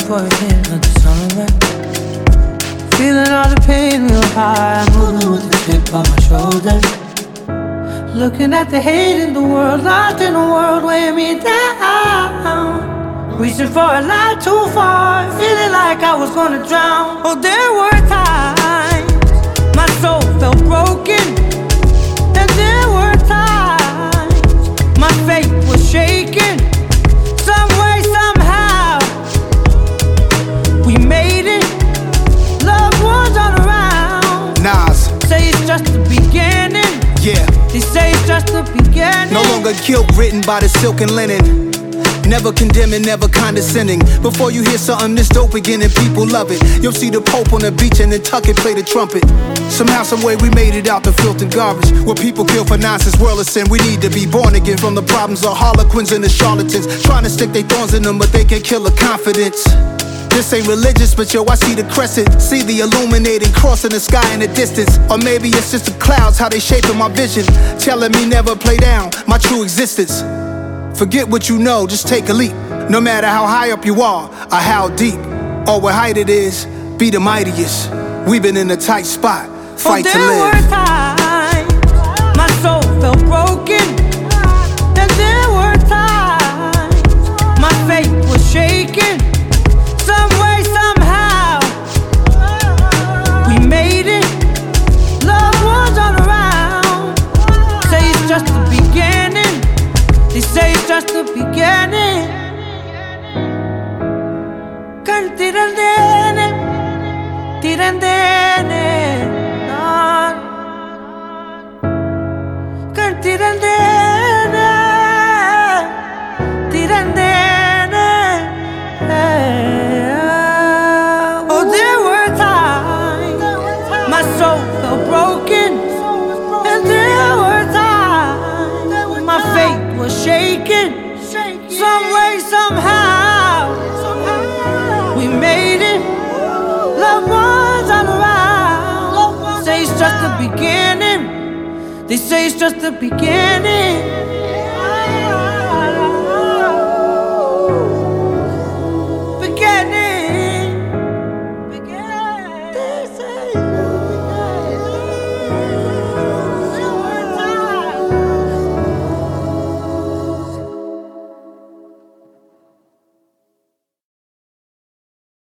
before it hit like the summer rain. Feeling all the pain real high, moving with the tip on my shoulder. Looking at the hate in the world, lost in a world weighing me down. Reaching for a light too far, feeling like I was gonna drown. Oh, there were times my soul felt broken, and there were times my faith was shaken. Some way, somehow, we made it. Loved ones all around. Nas. Say it's just the beginning. Yeah. They say it's just the beginning. No longer guilt written by the silk and linen. Never condemning, never condescending. Before you hear something this dope again and people love it, you'll see the Pope on the beach and Nantucket play the trumpet. Somehow, someway we made it out the filth and garbage. Where people kill for nonsense, world of sin. We need to be born again from the problems of harlequins and the charlatans. Trying to stick their thorns in them, but they can kill the confidence. This ain't religious, but yo, I see the crescent. See the illuminating cross in the sky in the distance. Or maybe it's just the clouds, how they shaping my vision, telling me never play down my true existence. Forget what you know, just take a leap. No matter how high up you are, or how deep, or what height it is, be the mightiest. We've been in a tight spot, fight to live. There were times my soul felt broken, and there were times my faith was shaken. Some way, somehow, we made it. Loved ones all around. Say it's just the beginning. They say it's just the beginning. Tirandene, tirandene, tirandene, tirandene. Oh, there were times my soul felt broken, and there were times my faith was shaken. Some way, somehow, we made it. Loved ones all around. Say it's just the beginning. They say it's just the beginning.